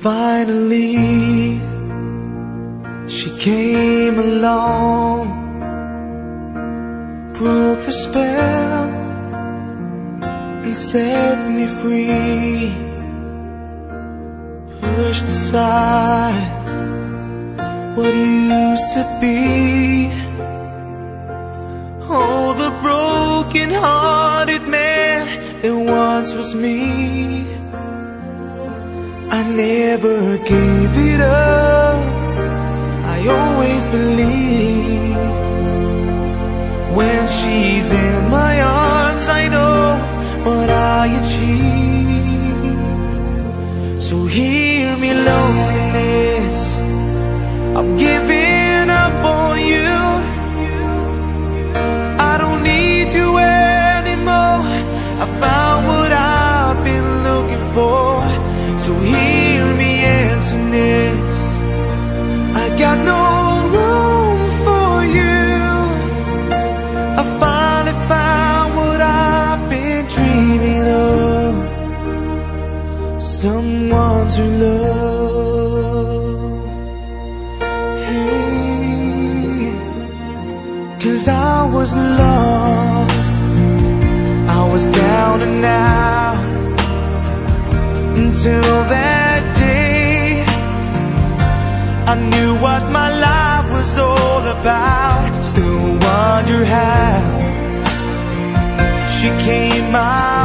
finally she came along, broke the spell and set me free. Pushed aside what used to be. Oh, the broken-hearted man that once was me. I never gave it up, I always believe. When she's in my arms, I know what I achieve. So hear me, loneliness, I'm giving up on you. I don't need you anymore, I found what I've been looking for. So hear me, emptiness, I got no room for you. I finally found what I've been dreaming of, someone to love. Hey, 'cause I was lost, I was down and out, until that day I knew what my life was all about. Still wonder how she came my